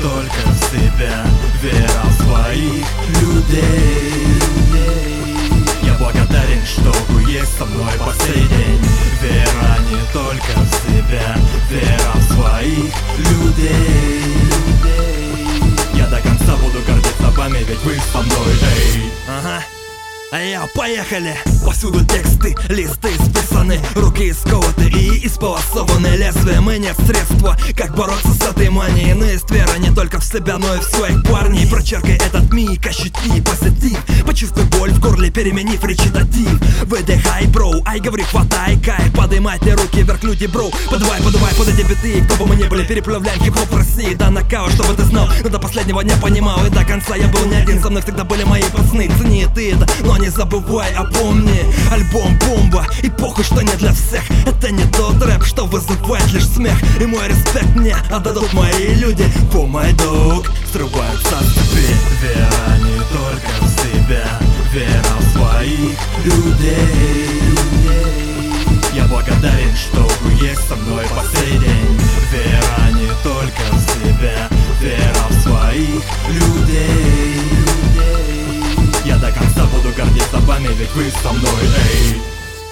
только в себя, вера в своих людей. Я благодарен, что вы есть со мной по сей день. Вера не только в себя, вера в своих людей. Я до конца буду гордиться вами, ведь вы со мной, эй. Ага. Поехали! Повсюду тексты, листы списаны, руки скованы и исполосованы лезвием. И нет средства, как бороться с этой манией. Но есть вера не только в себя, но и в своих парней. Прочеркай этот миг, ощути позитив. Почувствуй боль в горле, переменив речитатив. Выдыхай, броу, ай, говори, хватай кайф. Поднимайте руки вверх, люди, броу. Подавай под эти биты, кто бы мы ни были, переплавляем хип-хоп в России. Да нокаут, чтобы ты знал, но до последнего дня понимал. И до конца я был не один, со мной всегда были мои пацаны. Цени ты это, но не забывай, а помни, альбом бомба, и похуй, что не для всех. Это не тот рэп, что вызывает лишь смех. И мой респект мне отдадут мои люди. По мой долг срываются с цепи. Вера не только в себя, вера в своих людей. Я благодарен, что вы есть со мной по сей день. Вера не только в себя, вера в своих людей. Я до конца буду гордиться вами, ведь вы со мной, эй.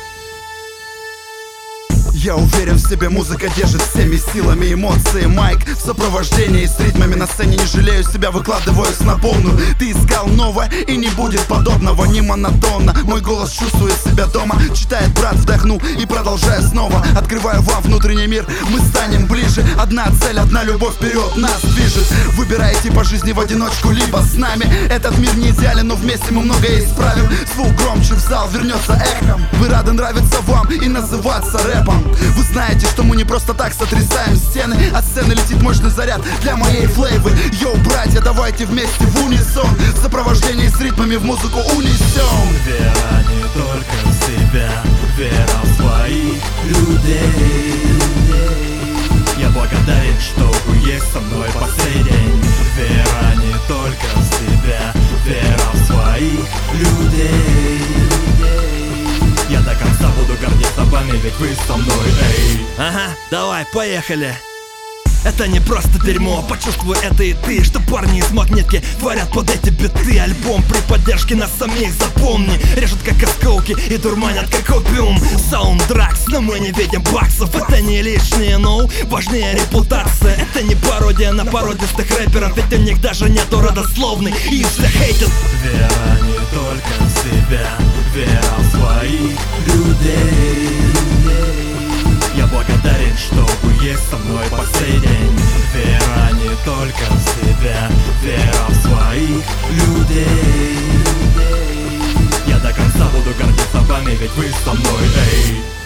Я уверен в себе, музыка держит всеми силами эмоции. Майк в сопровождении с ритмами на сцене. Не жалею себя, выкладываюсь на полную. Ты искал новое, и не будет подобного. Не монотонно, мой голос чувствует себя дома. Читает брат, вдохнул и продолжаю снова. Открываю вам внутренний мир, мы станем ближе. Одна цель, одна любовь вперед нас движет. Выбирайте по жизни в одиночку, либо с нами. Этот мир не идеален, но вместе мы многое исправим. Звук громче, в зал вернется эхом. Вы рады нравиться вам и называться рэпом. Вы знаете, что мы не просто так сотрясаем стены. От сцены летит мощный заряд для моей флейвы. Йоу, братья, давайте вместе в унисон. В сопровождении с ритмами в музыку унесем. Вера не только в себя, вера в своих людей. Я благодарен, что вы есть со мной по сей день. Вера не только в себя, вера в своих людей. Я до конца буду гордиться вами, ведь вы со мной, эй. Ага, давай, поехали. Это не просто дерьмо, почувствуй это и ты. Что парни из магнитки творят под эти биты. Альбом при поддержке нас самих, запомни. Режут как осколки и дурманят как опиум. Саундтракс, но мы не видим баксов. Это не лишнее, но важнее репутация. Это не пародия на пародистых рэперов, ведь у них даже нету родословной и все хейтят. Вера не только в себя, вера в своих людей. Я благодарен, что вы есть со мной по сей день. Вера не только в себя, вера в своих людей. Я до конца буду гордиться вами, ведь вы со мной, эй.